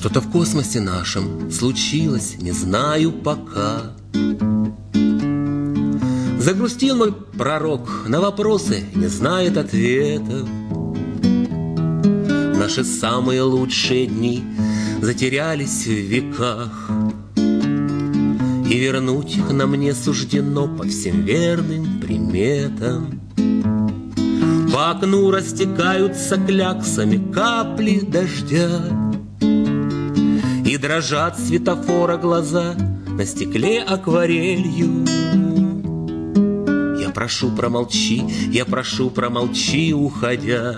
Что-то в космосе нашем случилось, не знаю пока. Загрустил мой пророк, на вопросы не знает ответов. Наши самые лучшие дни затерялись в веках, и вернуть их нам не суждено по всем верным приметам. По окну растекаются кляксами капли дождя, и дрожат светофора глаза на стекле акварелью. Я прошу, промолчи, уходя.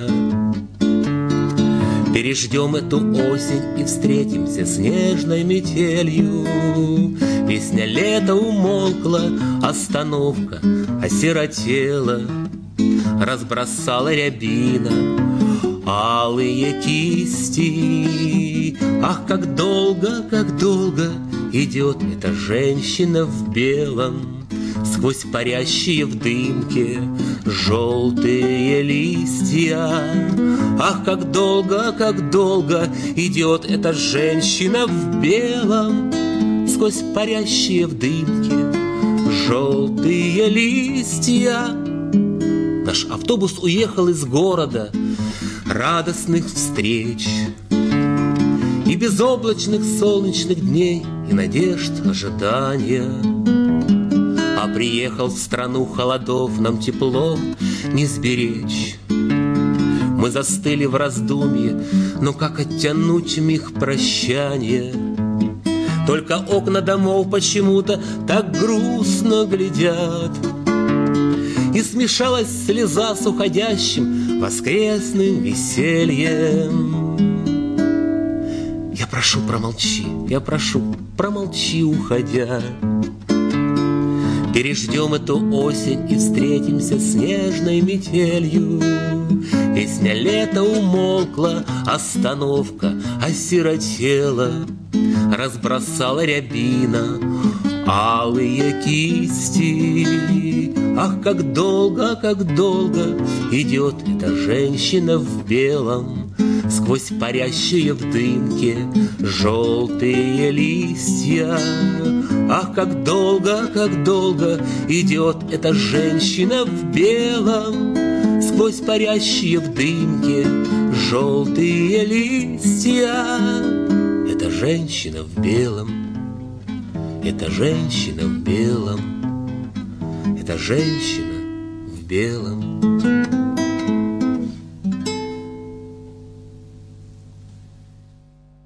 Переждем эту осень и встретимся с нежной метелью. Песня лета умолкла, остановка осиротела. Разбросала рябина алые кисти. Ах, как долго идет эта женщина в белом, сквозь парящие в дымке желтые листья. Ах, как долго идет эта женщина в белом, сквозь парящие в дымке желтые листья. Наш автобус уехал из города радостных встреч и безоблачных солнечных дней, и надежд ожидания. А приехал в страну холодов, нам тепло не сберечь. Мы застыли в раздумье, но как оттянуть миг прощания? Только окна домов почему-то так грустно глядят, и смешалась слеза с уходящим воскресным весельем. Я прошу, промолчи, уходя. Переждем эту осень и встретимся с нежной метелью. Песня лета умолкла, остановка осиротела. Разбросала рябина алые кисти. Ах, как долго идет эта женщина в белом, сквозь парящие в дымке желтые листья. Ах, как долго идет эта женщина в белом, сквозь парящие в дымке желтые листья. Эта женщина в белом, эта женщина в белом, эта женщина в белом.